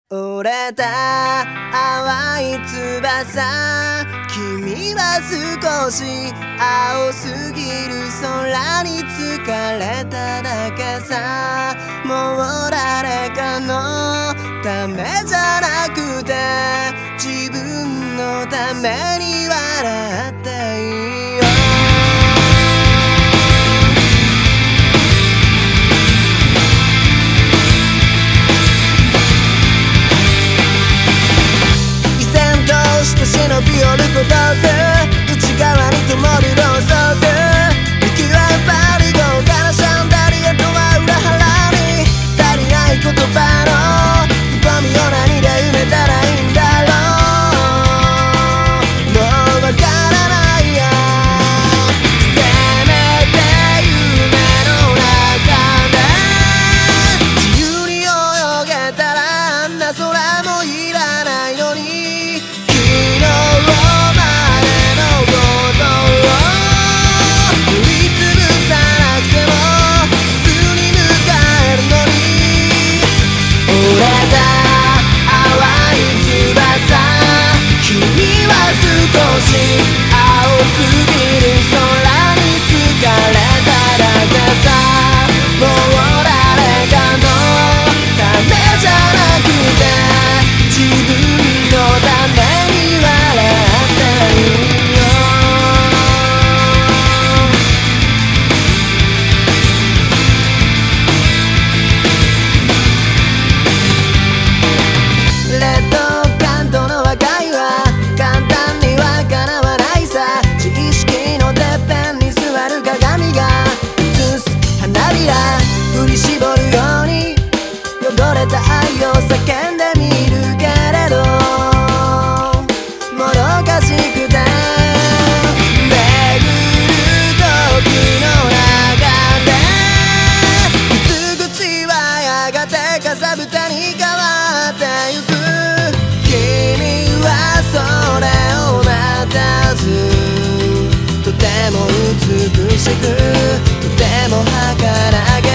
折れた淡い翼、君は少し青すぎる空に疲れただけさ。もう誰かのためじゃなくて自分のために笑っていいよ。忍び寄ることで内側に灯るろうそく、息はパリ豪華なシャンダリアとは裏腹に足りない言葉の深みを何で埋めたらいいんだろう。もうわからないや。せめて夢の中で自由に泳げたらあんな空もいらないのに、青すぎる空に疲れただけさ。もう誰かのためじゃなくて自分のために笑っているよ。レッドカントの和解は簡単に叶わないさ。自意識のてっぺんに座る鏡が映す花びら振り絞るように汚れた愛を叫んでみるけれど、もどかしくて巡る時の中で傷口はやがてかさぶたに変わってゆく。君はそれを待たずとても美しくとても儚げ